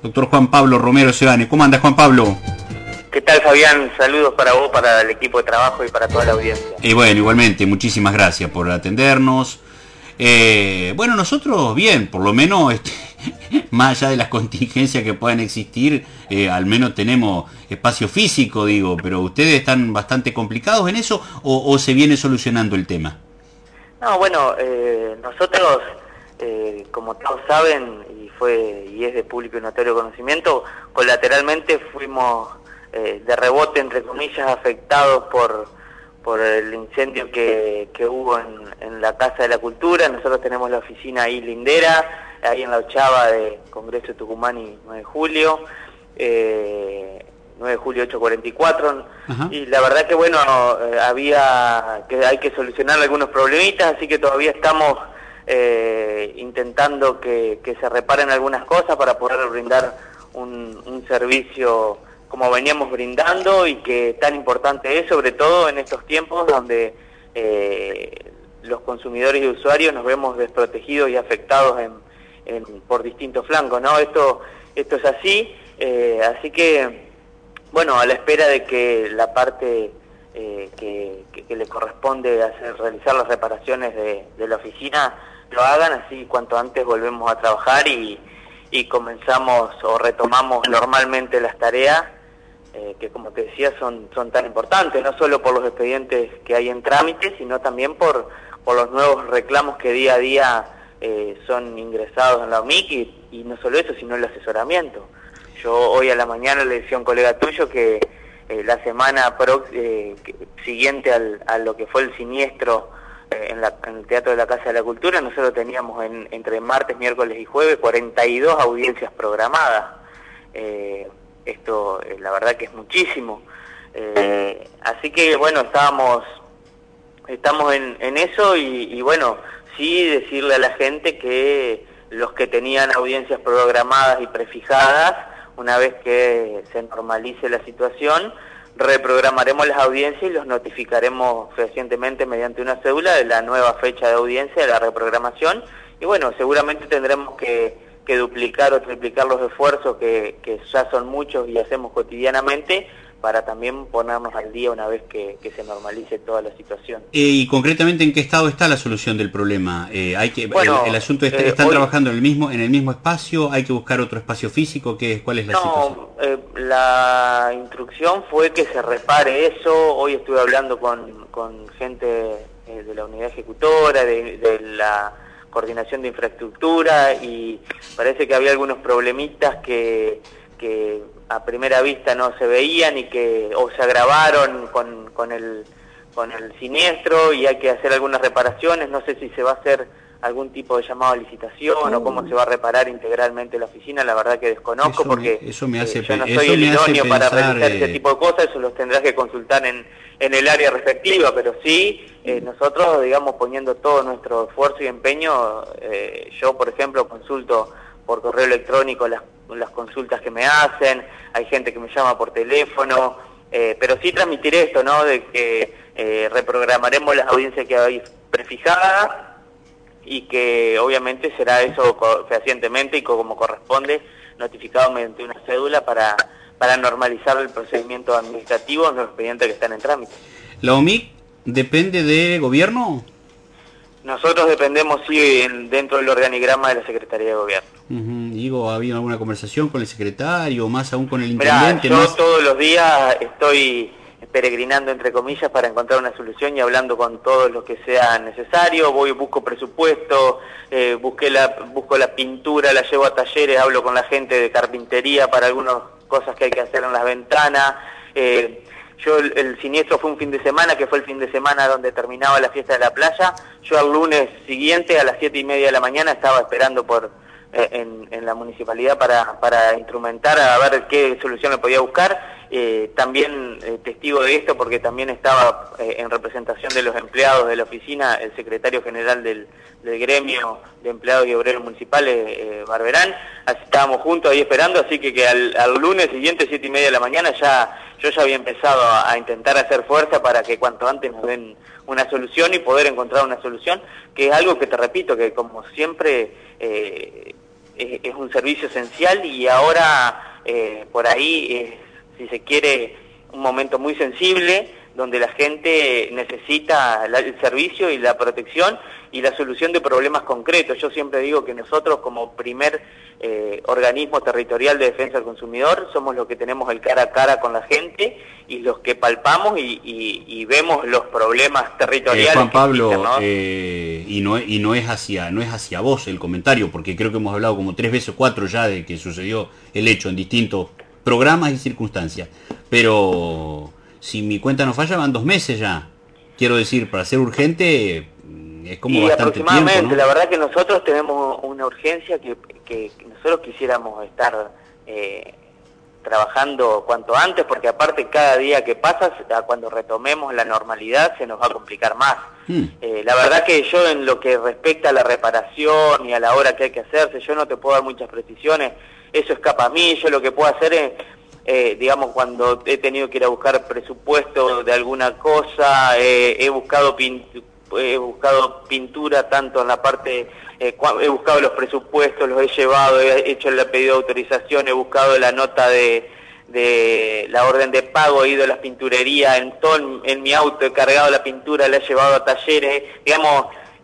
doctor Juan Pablo Romero Sebane. ¿Cómo andas, Juan Pablo? ¿Qué tal, Fabián? Saludos para vos, para el equipo de trabajo y para toda la audiencia. Y bueno, igualmente, muchísimas gracias por atendernos. Bueno, nosotros bien, por lo menos, más allá de las contingencias que puedan existir, al menos tenemos espacio físico, digo, pero ¿ustedes están bastante complicados en eso o se viene solucionando el tema? No, bueno, nosotros, como todos saben, y es de público y notorio conocimiento, colateralmente fuimos de rebote, entre comillas, afectados por el incendio que hubo en la Casa de la Cultura. Nosotros tenemos la oficina ahí lindera, ahí en la Ochava de Congreso de Tucumán y 9 de julio, 9 de julio 844, Ajá. Y la verdad que bueno, hay que solucionar algunos problemitas, así que todavía estamos intentando que se reparen algunas cosas para poder brindar un servicio como veníamos brindando, y que tan importante es, sobre todo en estos tiempos donde los consumidores y usuarios nos vemos desprotegidos y afectados por distintos flancos, ¿no? Esto es así, así que, bueno, a la espera de que la parte que le corresponde realizar las reparaciones de la oficina lo hagan, así cuanto antes volvemos a trabajar y comenzamos o retomamos normalmente las tareas que, como te decía, son tan importantes, no solo por los expedientes que hay en trámite, sino también por los nuevos reclamos que día a día son ingresados en la OMIC, y no solo eso, sino el asesoramiento. Yo hoy a la mañana le decía a un colega tuyo que la semana siguiente a lo que fue el siniestro en el Teatro de la Casa de la Cultura, nosotros teníamos entre martes, miércoles y jueves 42 audiencias programadas. Esto la verdad que es muchísimo. Así que bueno, estamos en eso, y bueno, sí decirle a la gente que los que tenían audiencias programadas y prefijadas, una vez que se normalice la situación, reprogramaremos las audiencias y los notificaremos fehacientemente mediante una cédula de la nueva fecha de audiencia, de la reprogramación, y bueno, seguramente tendremos que duplicar o triplicar los esfuerzos que ya son muchos y hacemos cotidianamente, para también ponernos al día una vez que se normalice toda la situación. Y concretamente, ¿en qué estado está la solución del problema? Bueno, el asunto ¿están hoy trabajando en el mismo espacio? ¿Hay que buscar otro espacio físico? ¿Cuál es la situación? La instrucción fue que se repare eso. Hoy estuve hablando con gente de la unidad ejecutora, de la coordinación de infraestructura, y parece que había algunos problemitas que a primera vista no se veían y que o se agravaron con el siniestro, y hay que hacer algunas reparaciones. No sé si se va a hacer algún tipo de llamado a licitación o cómo se va a reparar integralmente la oficina, la verdad que desconozco, porque yo no soy el idóneo para realizar ese tipo de cosas. Eso los tendrás que consultar en el área respectiva, pero sí, nosotros, digamos, poniendo todo nuestro esfuerzo y empeño. Yo, por ejemplo, consulto por correo electrónico las consultas que me hacen, hay gente que me llama por teléfono, pero sí transmitir esto, ¿no?, de que reprogramaremos las audiencias que hay prefijadas, y que obviamente será eso fehacientemente y como corresponde, notificado mediante una cédula para normalizar el procedimiento administrativo en los expedientes que están en trámite. ¿La OMIC depende de gobierno? Nosotros dependemos, sí, dentro del organigrama de la Secretaría de Gobierno. Digo, ¿ha habido alguna conversación con el secretario, más aún con el intendente? Mirá, yo todos los días estoy peregrinando, entre comillas, para encontrar una solución y hablando con todos los que sea necesario. Busco presupuesto, busco la pintura, la llevo a talleres, hablo con la gente de carpintería para algunas cosas que hay que hacer en las ventanas. El siniestro fue un fin de semana, que fue el fin de semana donde terminaba la fiesta de la playa. Yo el lunes siguiente a las 7:30 de la mañana estaba esperando en la municipalidad para instrumentar a ver qué solución le podía buscar. También testigo de esto, porque también estaba en representación de los empleados de la oficina el secretario general del gremio de empleados y obreros municipales, Barberán. Así estábamos juntos ahí esperando, así que al lunes siguiente, 7:30 de la mañana, yo ya había empezado a intentar hacer fuerza para que cuanto antes nos den una solución y poder encontrar una solución, que es algo que te repito, que como siempre es un servicio esencial y ahora por ahí es, si se quiere, un momento muy sensible donde la gente necesita el servicio y la protección y la solución de problemas concretos. Yo siempre digo que nosotros como primer organismo territorial de defensa del consumidor somos los que tenemos el cara a cara con la gente y los que palpamos y vemos los problemas territoriales. Juan Pablo, que existen, ¿no? y no es hacia vos el comentario, porque creo que hemos hablado como 3 veces o 4 ya de que sucedió el hecho en distintos programas y circunstancias, pero si mi cuenta no falla van 2 meses ya. Quiero decir, para ser urgente es como y bastante aproximadamente, tiempo, ¿no? La verdad que nosotros tenemos una urgencia que nosotros quisiéramos estar trabajando cuanto antes, porque aparte cada día que pasa, cuando retomemos la normalidad, se nos va a complicar más. La verdad que yo en lo que respecta a la reparación y a la hora que hay que hacerse, yo no te puedo dar muchas precisiones, eso escapa a mí. Yo lo que puedo hacer es, digamos, cuando he tenido que ir a buscar presupuesto de alguna cosa, he buscado pintura tanto en la parte, he buscado los presupuestos, los he llevado, he hecho el pedido de autorización, he buscado la nota de la orden de pago, he ido a las pinturerías, en mi auto he cargado la pintura, la he llevado a talleres, digamos,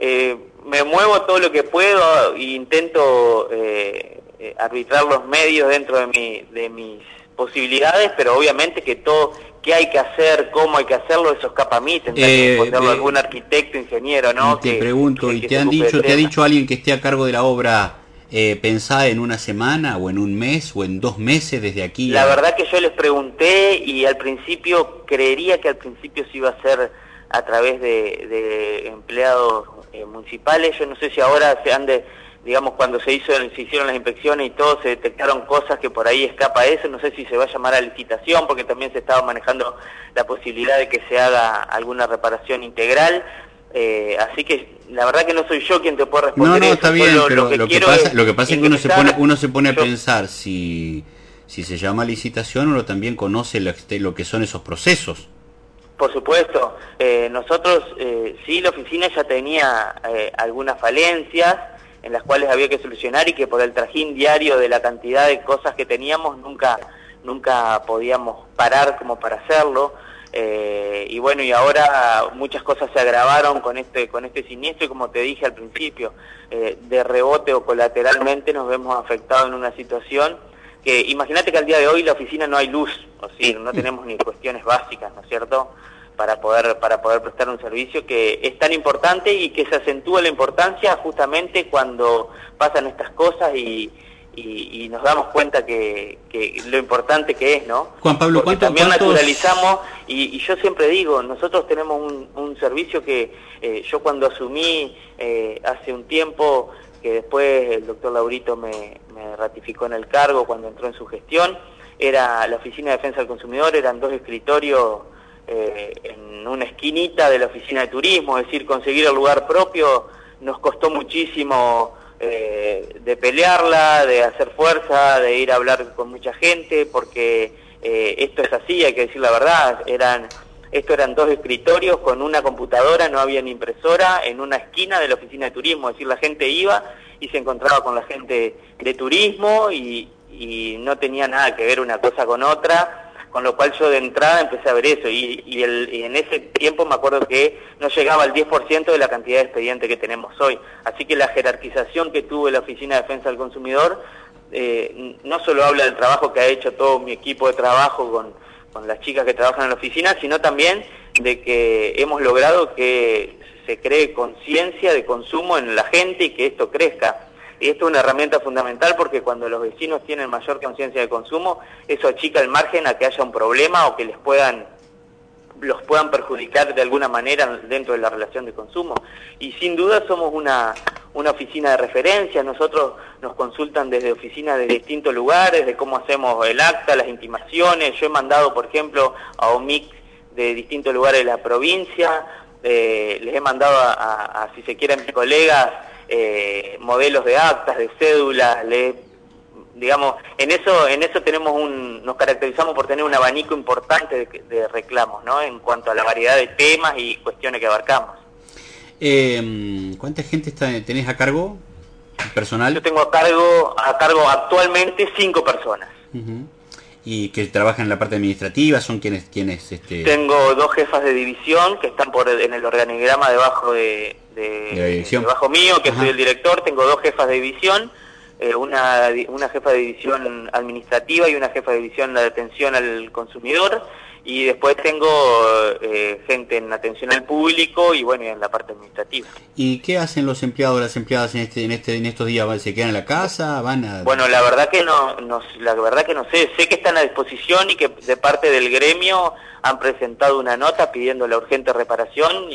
me muevo todo lo que puedo e intento arbitrar los medios dentro de mis posibilidades, pero obviamente que todo, qué hay que hacer, cómo hay que hacerlo, eso escapa a mí, tendrá que responderlo algún arquitecto, ingeniero, ¿no? Te pregunto, ¿y te ha dicho alguien que esté a cargo de la obra, pensada en una semana, o en un mes, o en 2 meses desde aquí? La verdad que yo les pregunté y al principio, creería que al principio se iba a hacer a través de empleados municipales. Yo no sé si ahora digamos, cuando se hicieron las inspecciones y todo, se detectaron cosas que por ahí escapa eso. No sé si se va a llamar a licitación, porque también se estaba manejando la posibilidad de que se haga alguna reparación integral. Así que la verdad que no soy yo quien te puede responder. No, está bien, pero lo que pasa es que uno se pone a yo pensar si se llama licitación, uno también conoce lo que son esos procesos. Por supuesto, nosotros sí, la oficina ya tenía algunas falencias en las cuales había que solucionar y que por el trajín diario de la cantidad de cosas que teníamos nunca podíamos parar como para hacerlo. Y bueno, y ahora muchas cosas se agravaron con este siniestro y como te dije al principio, de rebote o colateralmente nos vemos afectados en una situación que, imagínate que al día de hoy la oficina no hay luz, o sea, no tenemos ni cuestiones básicas, ¿no es cierto?, para poder prestar un servicio que es tan importante y que se acentúa la importancia justamente cuando pasan estas cosas y nos damos cuenta que lo importante que es, ¿no? Juan Pablo, porque también naturalizamos, y yo siempre digo, nosotros tenemos un servicio que yo cuando asumí hace un tiempo, que después el doctor Laurito me ratificó en el cargo cuando entró en su gestión, era la Oficina de Defensa del Consumidor, eran 2 escritorios en una esquinita de la oficina de turismo, es decir, conseguir el lugar propio nos costó muchísimo, de pelearla, de hacer fuerza, de ir a hablar con mucha gente, porque esto es así, hay que decir la verdad, esto eran 2 escritorios con una computadora, no había ni impresora, en una esquina de la oficina de turismo, es decir, la gente iba y se encontraba con la gente de turismo y no tenía nada que ver una cosa con otra, con lo cual yo de entrada empecé a ver eso, y en ese tiempo me acuerdo que no llegaba al 10% de la cantidad de expedientes que tenemos hoy. Así que la jerarquización que tuvo la Oficina de Defensa del Consumidor no solo habla del trabajo que ha hecho todo mi equipo de trabajo con las chicas que trabajan en la oficina, sino también de que hemos logrado que se cree conciencia de consumo en la gente y que esto crezca. Y esto es una herramienta fundamental porque cuando los vecinos tienen mayor conciencia de consumo, eso achica el margen a que haya un problema o que los puedan perjudicar de alguna manera dentro de la relación de consumo. Y sin duda somos una oficina de referencia, nosotros nos consultan desde oficinas de distintos lugares, de cómo hacemos el acta, las intimaciones. Yo he mandado, por ejemplo, a OMIC de distintos lugares de la provincia, les he mandado a si se quieren, mis colegas, modelos de actas, de cédulas, digamos, en eso nos caracterizamos por tener un abanico importante de reclamos, ¿no?, en cuanto a la variedad de temas y cuestiones que abarcamos. ¿Cuánta gente tenés a cargo? personal? Yo tengo a cargo actualmente 5 personas. Uh-huh. ¿Y que trabajan en la parte administrativa? ¿Son quienes Tengo 2 jefas de división que están en el organigrama debajo debajo mío, que soy el director. Tengo 2 jefas de división, una jefa de división administrativa y una jefa de división de atención al consumidor. Y después tengo gente en atención al público y bueno, en la parte administrativa. ¿Y qué hacen los empleados, las empleadas en estos días? ¿Se quedan en la casa? ¿Van a...? Bueno, la verdad que no sé. Sé que están a disposición y que de parte del gremio han presentado una nota pidiendo la urgente reparación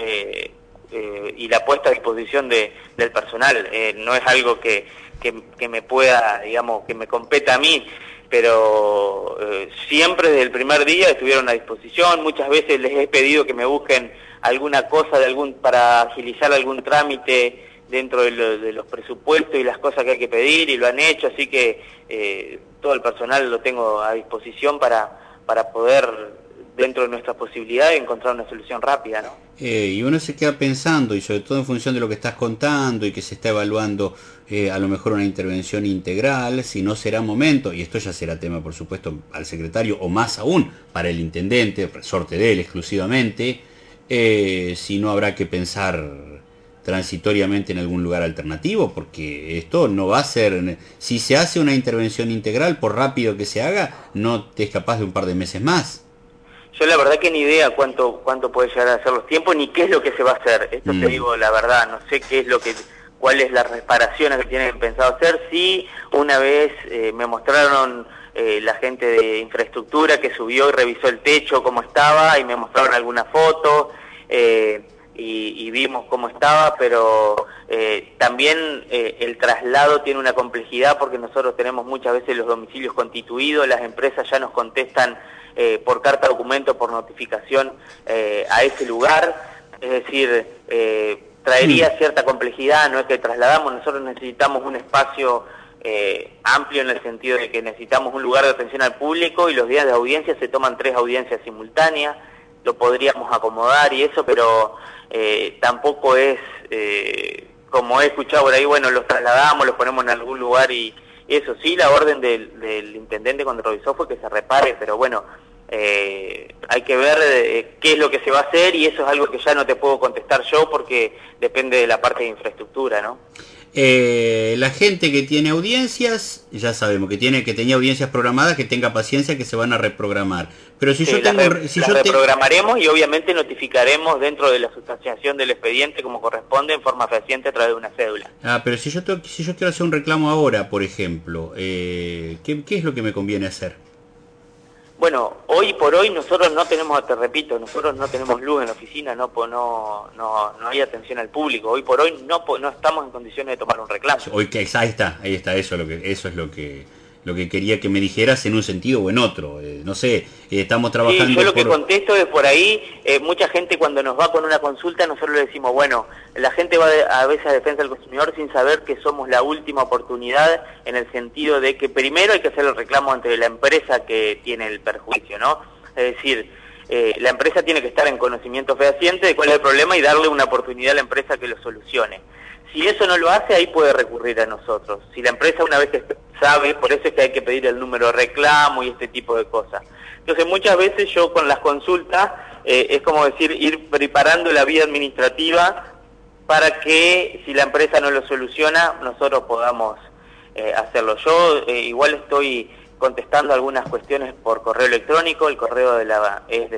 y la puesta a disposición del personal. No es algo que me pueda, digamos, que me competa a mí, pero siempre desde el primer día estuvieron a disposición. Muchas veces les he pedido que me busquen alguna cosa para agilizar algún trámite dentro de los presupuestos y las cosas que hay que pedir, y lo han hecho, así que todo el personal lo tengo a disposición para poder, dentro de nuestras posibilidades, encontrar una solución rápida, ¿no? Y uno se queda pensando, y sobre todo en función de lo que estás contando y que se está evaluando a lo mejor una intervención integral, si no será momento, y esto ya será tema por supuesto al secretario o más aún para el intendente, resorte de él exclusivamente, si no habrá que pensar transitoriamente en algún lugar alternativo, porque esto no va a ser, si se hace una intervención integral, por rápido que se haga, no te es capaz de un par de meses más. Yo la verdad que ni idea cuánto puede llegar a ser los tiempos, ni qué es lo que se va a hacer. Esto te digo la verdad, no sé cuál es la reparación que tienen pensado hacer. Sí, una vez me mostraron la gente de infraestructura que subió y revisó el techo, cómo estaba, y me mostraron algunas fotos, y vimos cómo estaba, pero también el traslado tiene una complejidad porque nosotros tenemos muchas veces los domicilios constituidos, las empresas ya nos contestan por carta documento, por notificación a ese lugar, es decir, traería cierta complejidad. No es que trasladamos, nosotros necesitamos un espacio amplio en el sentido de que necesitamos un lugar de atención al público, y los días de audiencia se toman 3 audiencias simultáneas, lo podríamos acomodar y eso, pero tampoco es como he escuchado por ahí, bueno, los trasladamos, los ponemos en algún lugar, y eso sí, la orden del intendente cuando revisó fue que se repare, pero bueno, hay que ver qué es lo que se va a hacer, y eso es algo que ya no te puedo contestar yo porque depende de la parte de infraestructura, ¿no? La gente que tiene audiencias, ya sabemos que tenía audiencias programadas, que tenga paciencia, que se van a reprogramar. Pero si yo tengo, las reprogramaremos y obviamente notificaremos dentro de la sustanciación del expediente como corresponde en forma fehaciente a través de una cédula. Pero si yo quiero hacer un reclamo ahora, por ejemplo, ¿qué es lo que me conviene hacer? Bueno, hoy por hoy nosotros no tenemos, te repito, nosotros no tenemos luz en la oficina, no hay atención al público. Hoy por hoy no estamos en condiciones de tomar un reclamo. Hoy ahí está, eso es lo que quería que me dijeras en un sentido o en otro. No sé, estamos trabajando. Sí, yo lo que contesto es por ahí, mucha gente cuando nos va con una consulta, nosotros le decimos, bueno, la gente va a veces a defensa del consumidor sin saber que somos la última oportunidad, en el sentido de que primero hay que hacer el reclamo ante la empresa que tiene el perjuicio, ¿no? Es decir, la empresa tiene que estar en conocimiento fehaciente de cuál es el problema y darle una oportunidad a la empresa que lo solucione. Si eso no lo hace, ahí puede recurrir a nosotros. Si la empresa una vez que sabe, por eso es que hay que pedir el número de reclamo y este tipo de cosas. Entonces muchas veces yo con las consultas, es como decir, ir preparando la vía administrativa para que si la empresa no lo soluciona, nosotros podamos hacerlo. Yo igual estoy contestando algunas cuestiones por correo electrónico, el correo es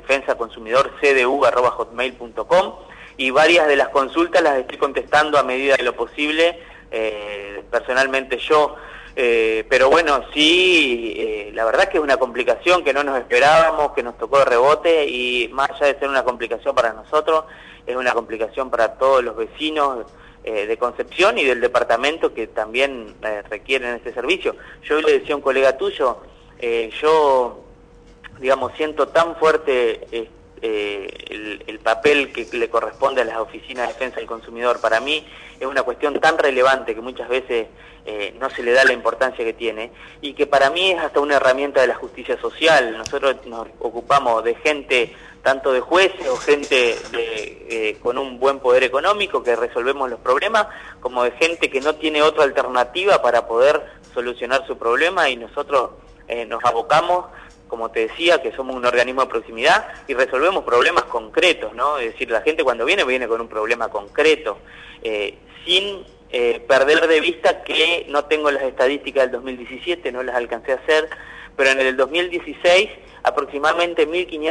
defensaconsumidorcdu@hotmail.com, y varias de las consultas las estoy contestando a medida de lo posible, personalmente yo, pero bueno, sí, la verdad que es una complicación que no nos esperábamos, que nos tocó de rebote, y más allá de ser una complicación para nosotros, es una complicación para todos los vecinos de Concepción y del departamento que también requieren este servicio. Yo le decía a un colega tuyo, yo, digamos, siento tan fuerte el papel que le corresponde a las oficinas de defensa del consumidor. Para mí es una cuestión tan relevante que muchas veces no se le da la importancia que tiene, y que para mí es hasta una herramienta de la justicia social. Nosotros nos ocupamos de gente, tanto de jueces o gente con un buen poder económico, que resolvemos los problemas, como de gente que no tiene otra alternativa para poder solucionar su problema, y nosotros nos abocamos, como te decía, que somos un organismo de proximidad y resolvemos problemas concretos, ¿no? Es decir, la gente cuando viene con un problema concreto, sin perder de vista que no tengo las estadísticas del 2017, no las alcancé a hacer, pero en el 2016 aproximadamente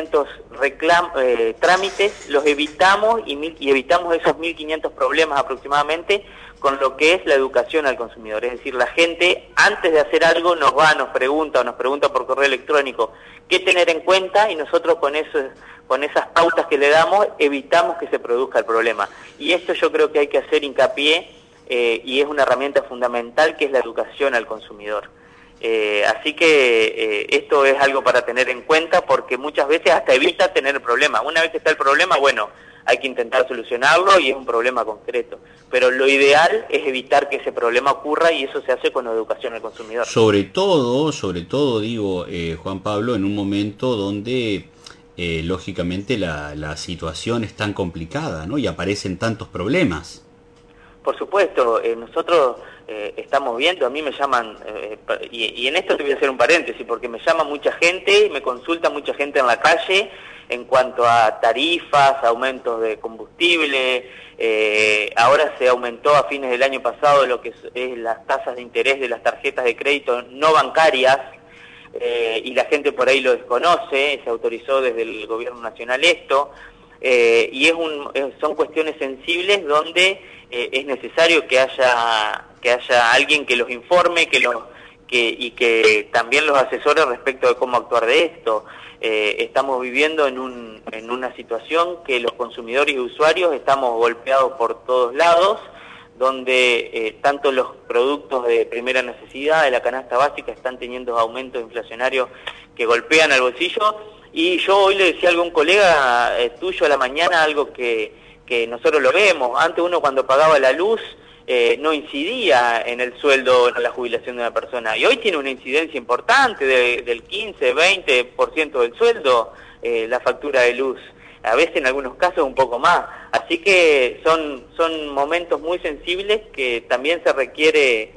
1.500 trámites los evitamos, y evitamos esos 1.500 problemas aproximadamente con lo que es la educación al consumidor. Es decir, la gente antes de hacer algo nos pregunta por correo electrónico qué tener en cuenta, y nosotros con esas pautas que le damos evitamos que se produzca el problema. Y esto yo creo que hay que hacer hincapié, y es una herramienta fundamental, que es la educación al consumidor. Así que esto es algo para tener en cuenta, porque muchas veces hasta evita tener el problema. Una vez que está el problema, bueno, hay que intentar solucionarlo y es un problema concreto. Pero lo ideal es evitar que ese problema ocurra, y eso se hace con la educación al consumidor. Sobre todo digo, Juan Pablo, en un momento donde lógicamente la situación es tan complicada, ¿no? Y aparecen tantos problemas. Por supuesto, nosotros estamos viendo, a mí me llaman, y en esto te voy a hacer un paréntesis, porque me llama mucha gente, me consulta mucha gente en la calle en cuanto a tarifas, aumentos de combustible. Ahora se aumentó a fines del año pasado lo que es las tasas de interés de las tarjetas de crédito no bancarias, y la gente por ahí lo desconoce. Se autorizó desde el gobierno nacional esto, y son cuestiones sensibles donde es necesario que haya alguien que los informe, y que también los asesore respecto de cómo actuar de esto. Estamos viviendo en una situación que los consumidores y usuarios estamos golpeados por todos lados, donde tanto los productos de primera necesidad, de la canasta básica, están teniendo aumentos inflacionarios que golpean al bolsillo. Y yo hoy le decía a algún colega tuyo a la mañana algo que nosotros lo vemos. Antes uno, cuando pagaba la luz, no incidía en el sueldo, en la jubilación de una persona, y hoy tiene una incidencia importante del 15-20% del sueldo, la factura de luz, a veces en algunos casos un poco más. Así que son momentos muy sensibles que también se requiere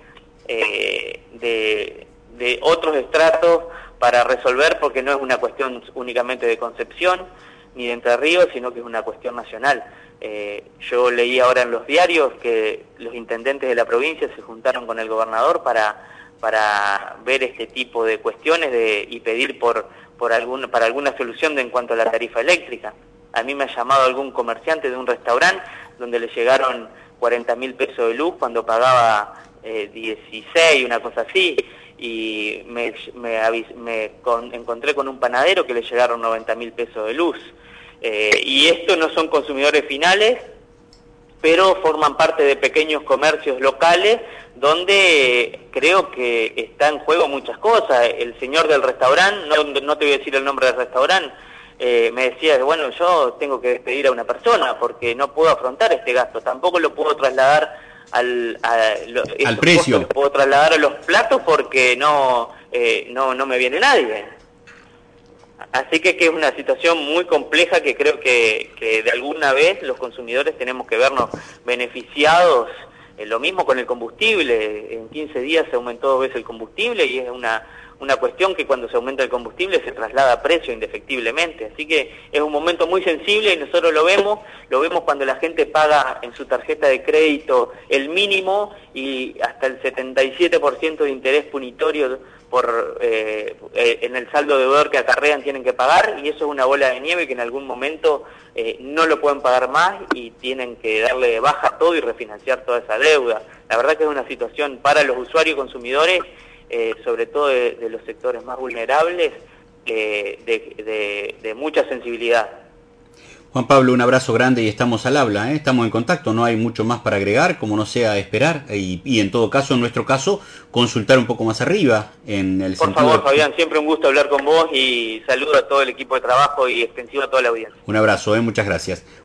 de otros estratos para resolver, porque no es una cuestión únicamente de Concepción ni de Entre Ríos, sino que es una cuestión nacional. Yo leí ahora en los diarios que los intendentes de la provincia se juntaron con el gobernador para ver este tipo de cuestiones y pedir para alguna solución en cuanto a la tarifa eléctrica. A mí me ha llamado algún comerciante de un restaurante donde le llegaron 40.000 pesos de luz cuando pagaba 16, una cosa así, y me encontré con un panadero que le llegaron 90.000 pesos de luz. Y esto no son consumidores finales, pero forman parte de pequeños comercios locales donde creo que está en juego muchas cosas. El señor del restaurante, no te voy a decir el nombre del restaurante, me decía, bueno, yo tengo que despedir a una persona porque no puedo afrontar este gasto, tampoco lo puedo trasladar al precio, lo puedo trasladar a los platos porque no me viene nadie. Así que es una situación muy compleja que creo que de alguna vez los consumidores tenemos que vernos beneficiados. Lo mismo con el combustible, en 15 días se aumentó 2 veces el combustible, y es una cuestión que cuando se aumenta el combustible se traslada a precio indefectiblemente. Así que es un momento muy sensible, y nosotros lo vemos cuando la gente paga en su tarjeta de crédito el mínimo y hasta el 77% de interés punitorio en el saldo deudor que acarrean tienen que pagar, y eso es una bola de nieve que en algún momento no lo pueden pagar más y tienen que darle de baja todo y refinanciar toda esa deuda. La verdad que es una situación para los usuarios y consumidores, sobre todo de los sectores más vulnerables, de mucha sensibilidad. Juan Pablo, un abrazo grande y estamos al habla, ¿eh? Estamos en contacto, no hay mucho más para agregar, como no sea esperar y en todo caso, en nuestro caso, consultar un poco más arriba en el Por sentido favor, de... Fabián, siempre un gusto hablar con vos y saludo a todo el equipo de trabajo y extensivo a toda la audiencia. Un abrazo, muchas gracias.